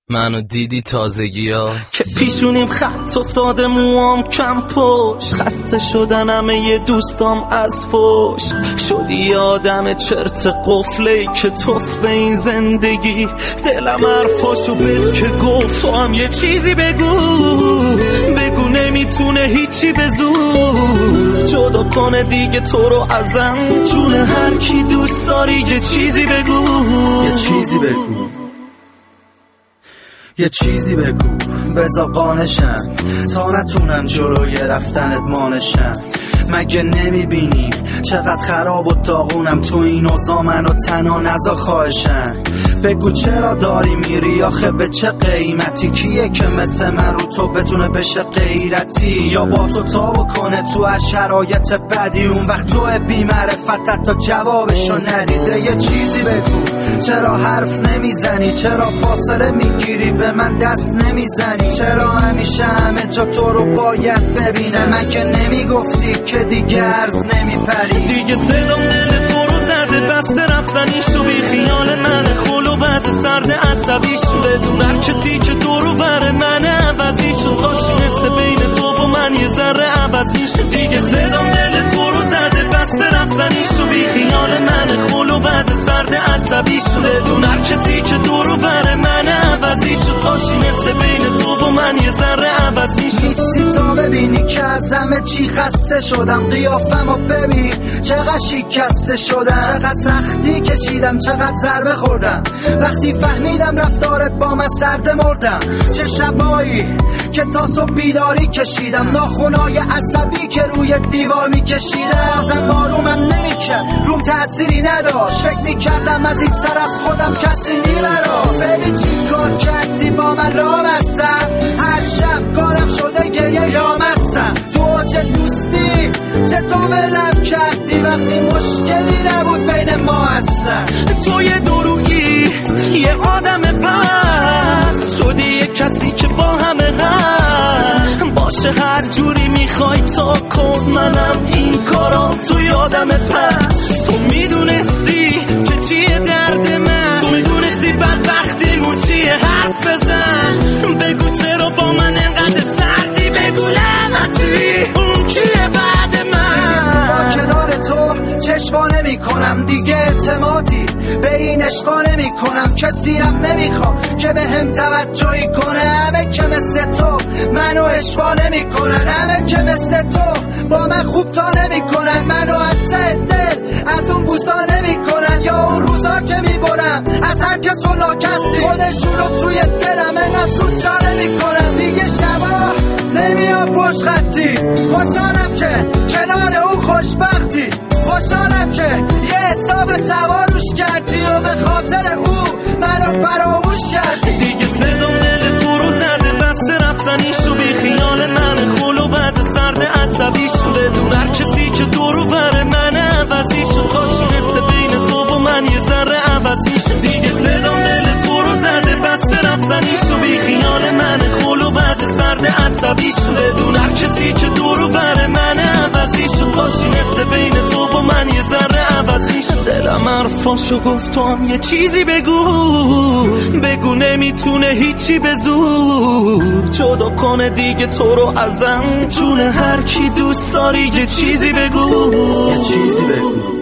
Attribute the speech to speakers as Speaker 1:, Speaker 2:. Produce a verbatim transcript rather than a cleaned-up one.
Speaker 1: منو دیدی تازگی ها
Speaker 2: که پیشونیم خط افتاده، موام کم پشت، خسته شدن همه ی دوستام از فوش. شدی آدم چرت قفلی که توف به این زندگی. دلم حرفاشو بد که گفت تو هم یه چیزی بگو بگو نمیتونه هیچی به زور جدا کنه دیگه تو رو ازم. جون هر کی دوست داری یه چیزی بگو
Speaker 3: یه چیزی بگو یه چیزی بگو بذار قانشم تا نتونم جلوی رفتنت مانشم. مگه نمیبینی چقدر خراب و داغونم تو این اوضاع؟ منو تنها نذار خواهشم. بگو چرا داری میری آخه به چه قیمتی؟ کیه که مثل من رو تو بتونه بشه غیرتی یا با تو تابو کنه تو هر شرایط بدی؟ اون وقت تو بی معرفتت تا جوابشو ندیده. یه چیزی بگو چرا حرف نمیزنی؟ چرا فاصله میگیری به من دست نمیزنی؟ چرا همیشه همه جا تو رو باید ببینم؟ من که نمیگفتی که دیگه عرض نمیپری؟
Speaker 2: دیگه صدام دل تو رو زده بسته رفتنیشو بی خیال منه خلو بعد سرد عصبیشو بدون هر کسی که دورو بره منه عوضیشو تاشینسته بین تو و من یه ذره عوض میشه. دیگه صدام دل تو رو زده بسته رفتنیشو بی خیال منه خلو بعد سرد عصبیشو بدون هر کسی که دورو بره منه عوضیشو تاشینسته بین تو و من یه ذره عوض میشه.
Speaker 3: نیستی تا ببینی که از همه چی خسته شدم. قیافمو ببین چقدر شکسته شدم، چقدر سختی کشیدم، چقدر ضربه خوردم. وقتی فهمیدم رفتارت با من سرده مردم. چه شبایی که تا صبح بیداری کشیدم، ناخونای عصبی که روی دیوار میکشیدم. بازم بارومم نمیکرد روم تأثیری نداشت. فکر میکردم از این سر از خودم کسی نیمراست. ببین چی کار کردی با من لامستم، هر شب کارم شده گریه یامستم. تو اوج دوستی چطور بلم کردی وقتی مشکلی نبود بین ما اصلا؟
Speaker 2: تو یه دروغی یه آدم پس شدی یه کسی که با همه هست باشه هر جوری میخوای تا کن منم این کارام تو یادم پس. تو میدونستی که چیه درد من، تو میدونستی بدبختیمون چیه حرف بزن. بگو چرا با من انقدر سردی، بگو لعنتی اون کیه بعد من؟
Speaker 3: کنار تو چشوا نمی کنم دیگه، اعتمادی به این اشقا نمی کنم. کسیرم نمیخوام که به هم توجهی کنه. همه که مثل تو منو اشوا نمی کنن، همه که مثل تو با من خوب تا نمی کنن. منو حتی دل از اون بوسا نمی کنن یا اون روزا که می برم از هر کس و ناکسی خودشونو توی دلم اینقدر زود جا نمی کنن. دیگه شبا نمیام پشت خطی، خوشحالم که کنار اون خوشبختی، خوشحالم که یه حساب سواروش کردی و به خاطر او منو فراموش کردی.
Speaker 2: دیگه صدام دل تو رو زده بسته رفتنیشو بی خیال من خلو بعد سرد عصبیشو بدون هر کسی که دورو بره منه عوضیشو تاشینسته بین تو و من یه ذره عوض میشه. دیگه صدام دل تو رو زده بسته رفتنیشو بی خیال من خلو بعد سرد عصبیشو بدون هر کسی که دورو بره منه عوضیشو تاشینسته بین تو و من یه ذره عوض میشه. دلم حرفاشو گفت تو هم یه چیزی بگو بگو نمیتونه هیچی به زور جدا کنه دیگه تو رو ازم. جون هر کی دوست داری یه چیزی بگو
Speaker 3: یه چیزی بگو